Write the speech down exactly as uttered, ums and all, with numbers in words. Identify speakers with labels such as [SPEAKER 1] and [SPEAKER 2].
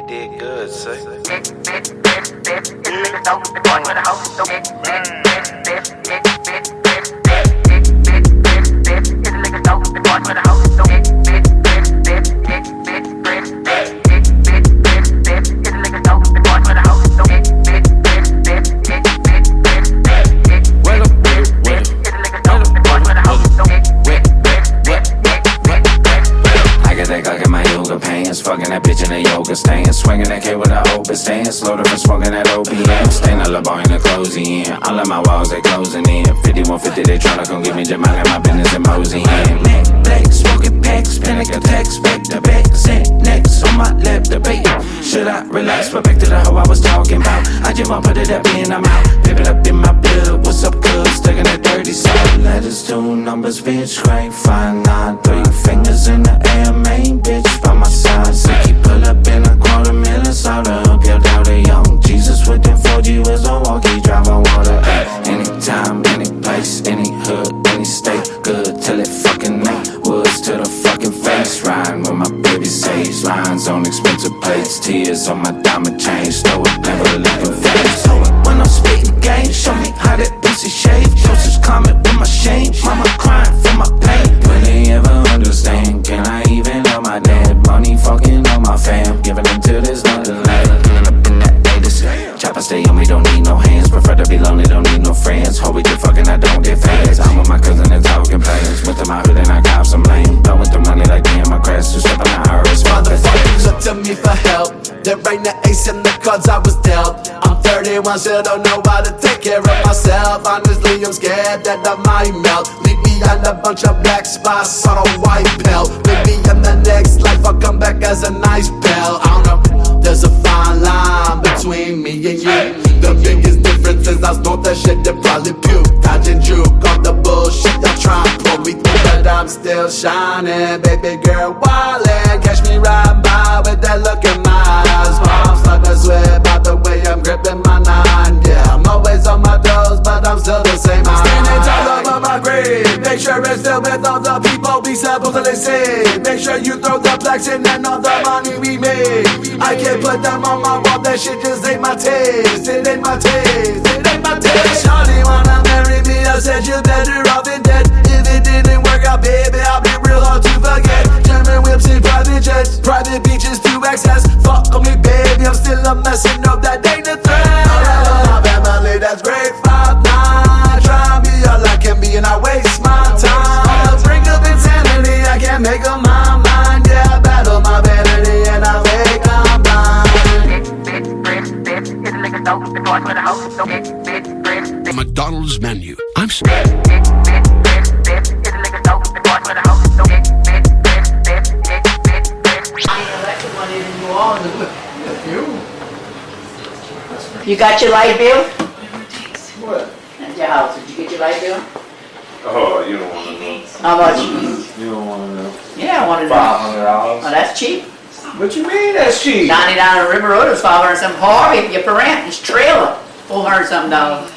[SPEAKER 1] did good, say.
[SPEAKER 2] Fucking that bitch in a yoga stance, swinging that K with a open stance, loaded for smoking that O P M. Staying all up in the closing in. All of my walls they closing in. fifty-one fifty they tryna come get me, just minding my business and moseying in. Neck black, smoking packs, panic attacks, back to back, set next on my lap debate. Should I relax? But back to the hoe I was talking about. I just want put it up in, I'm out. Pip it up in my blood. What's up, good? Sticking that dirty salt. Letters, two numbers, bitch, crank five nine three. Fingers in the air, main bitch by my side. Sicky pull up in a quarter Minnesota. Up your daughter, young Jesus with them four G wheels on walkie, driving water. Anytime, any place, any hood, any state. Good till it fucking ain't. Woods to the fucking face. Riding with my baby sage. Lines on expensive plates. Tears on my diamond chain. Slow it, never looking face. So when I'm spitting game, show me how that pussy shave. Closest comment with my shame. Mama crying for my pain. Will they ever understand? Can I even know my dad? Money fucking on my fam. Giving them till there's nothing left. Pulling up in that latest. Chopper stay on me, don't need no hands. Prefer to be lonely, don't need no friends. Hope we get fucking, I don't get fans. I'm with my cousin and talking plans. Went to my hood and I got some lame. Blowing through money like damn, my crash. Two stepping on her wrist.
[SPEAKER 3] Motherfuckers look to me for help. There ain't the ace in the cards I was dealt. I'm thirty-one, still don't know how to take care of myself. Honestly, I'm scared that I might melt. Leave me on a bunch of black spots on a white pill. Maybe in the next life I'll come back as a nice pal. I don't know, there's a fine line between me and you. The biggest difference is I snort that shit that probably puke. Dodge and juke on the bullshit y'all try and pull me through. But I'm still shining, baby girl wildin'. Catch me riding by with that look in my eyes. Mom's like I swear about the way I'm gripping my nine. Yeah, I'm always on my toes, but I'm still the same. Standing tall over my grave. Make sure it's filled with all the people we supposedly save. Make sure you throw the blacks in and all the money we made. I can't put them on my wall, that shit just ain't my taste. It ain't my taste, it ain't my taste. Shawty wanna marry me, I said you're better off than dead. If it didn't work out, baby, I'll be real hard to forget. German whips and private jets, private beaches to access. Fuck on me, baby, I'm still a mess, and know that ain't a threat. My family, that's great, five nine. Try and be all I can be and I waste my time. Bring up insanity, I can't make up my mind. Yeah, I battle my vanity and I fake I'm blind.
[SPEAKER 4] McDonald's menu. I'm s-
[SPEAKER 5] You got your light bill?
[SPEAKER 6] What?
[SPEAKER 5] At your house. Did you get your light bill?
[SPEAKER 6] Oh, you don't want to know.
[SPEAKER 5] How much?
[SPEAKER 6] You don't want to know.
[SPEAKER 5] Yeah, I wanted to
[SPEAKER 6] Five
[SPEAKER 5] know.
[SPEAKER 6] hundred dollars.
[SPEAKER 5] Oh, that's cheap.
[SPEAKER 6] What you mean that's cheap?
[SPEAKER 5] ninety down on River Road is five hundred something. Harvey, your parent, his trailer, four hundred something dollars.